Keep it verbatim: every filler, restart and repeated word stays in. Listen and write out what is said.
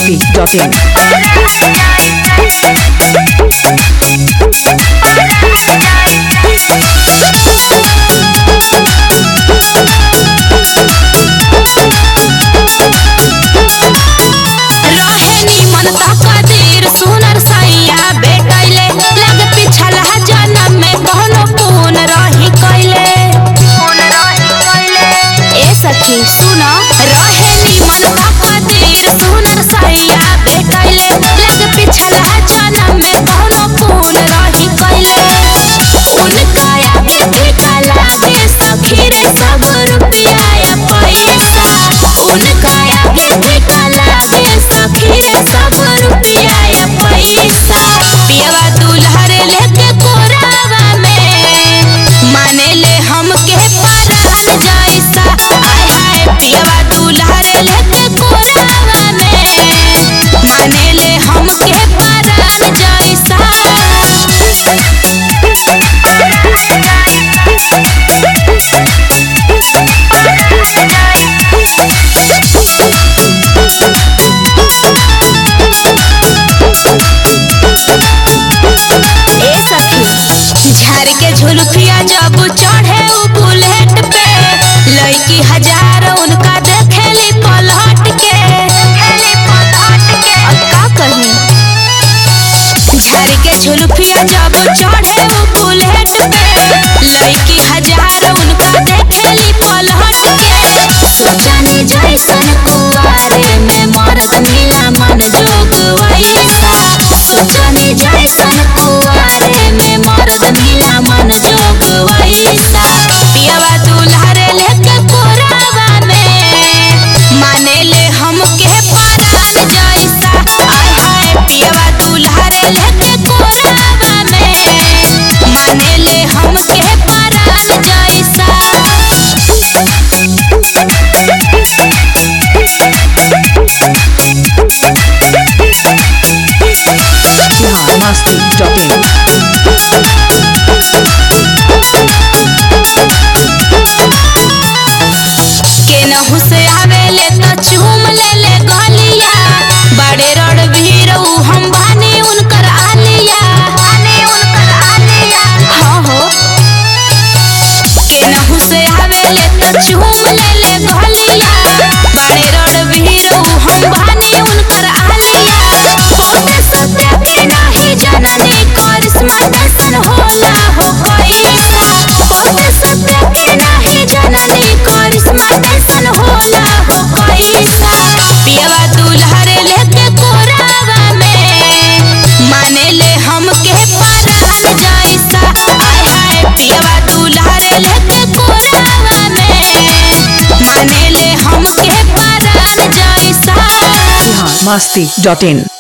मस्ती dot इन। झुलफिया जब चढ़े उ बुलेट पे लड़की हजार उनका देखेली पलट के अब का कही। झाड़ के झुलफिया जब चढ़े उ बुलेट पे लड़की हजार उनका देखेली पलट के। सोचनी जैसन कुआरे में मर्द मिला मन जोग वैसा। सोचनी जैसन कुआरे में मर्द मिला मन जोग वैसा। पियवा दुल्हरे लेके कोरावा में माने ले हमके परान जैसा। आय हाय पियवा दुल्हरे लेके कोरावा में माने ले हमके परान जैसा। मस्ती डॉट इन। केनहु से आवेले तो चूम ले ले गलिया। बड़े रणवीर उ हम बानी उनकर आलिया। हाँ हो केनहु से आवेले तो चूम ले ले गलिया। बड़े रणवीर उ हम बानी उनकर आलिया। पोते सत्य के नहीं जननी करिश्मा कैसन होला हो कैसा। पोते सत्य के नहीं जननी करिश्मा कैसन होला हो कैसा। पियवा दुल्हरे लेके कोरावा में माने ले हमके परान जैसा। आय हाय पियवा दुल्हरे लेके कोरावा में माने ले हमके परान जैसा। मस्ती डॉट इन।